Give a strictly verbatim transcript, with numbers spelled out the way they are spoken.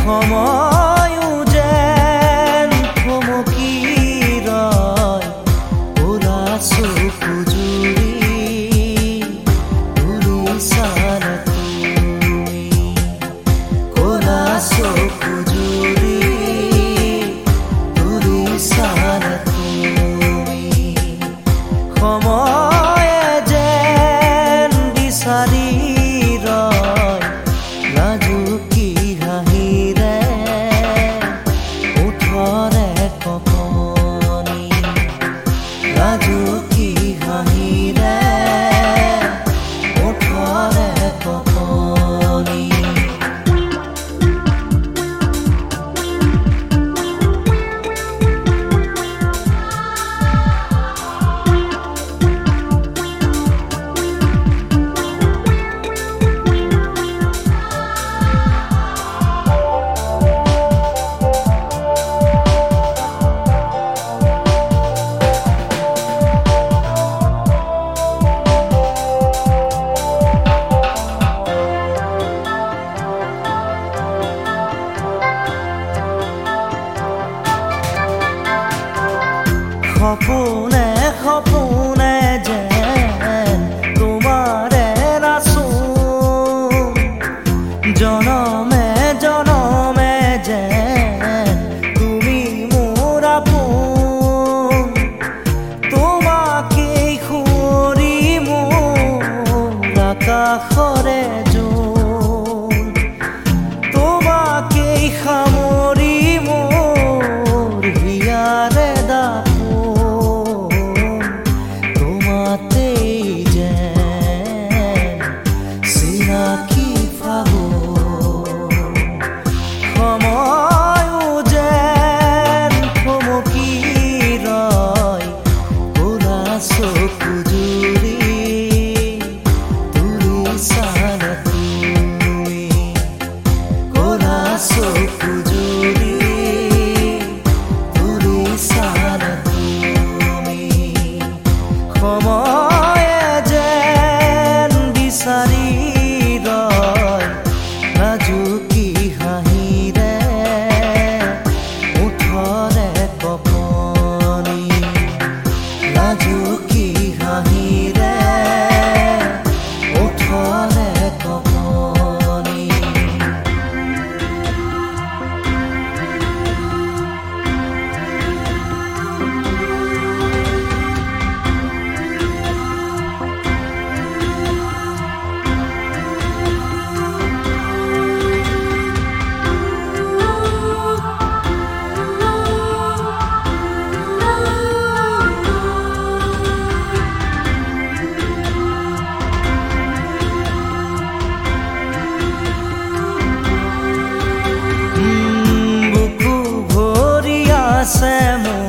সময়ো যেন থমকি ৰয় ওৰা চকু জুৰি ঘূৰি চালা তুমি ওৰা চকু জুৰি ঘূৰি চালা তুমি সময়ে যেন বিচাৰি ৰয় লাজুকী হাঁহিৰে ওঠৰে কপনি লাজুকী হাঁহিৰে ওঠৰে কপনি সপোনে সপোনে যেন তোমাৰে নাচোঁ জনমে জনমে যেন তুমি মোৰ আপোন তোমাকেই সুঁৱৰি মোৰ আকাশৰে জোন তোমাকেই সামৰি মোৰ হিয়াৰে দাপ সময়ো যেন থমকি ৰয় ওৰা চকু জুৰি ঘূৰি চালা তুমি ওৰা চকু জুৰি ঘূৰি চালা তুমি সময়ে যেন বিচাৰি ৰয় লাজুকী হাঁহিৰে ওঠৰে কপনি লাজুকী হাঁহিৰে ওঠৰে কপনি বুকু ভৰি আছে মোৰ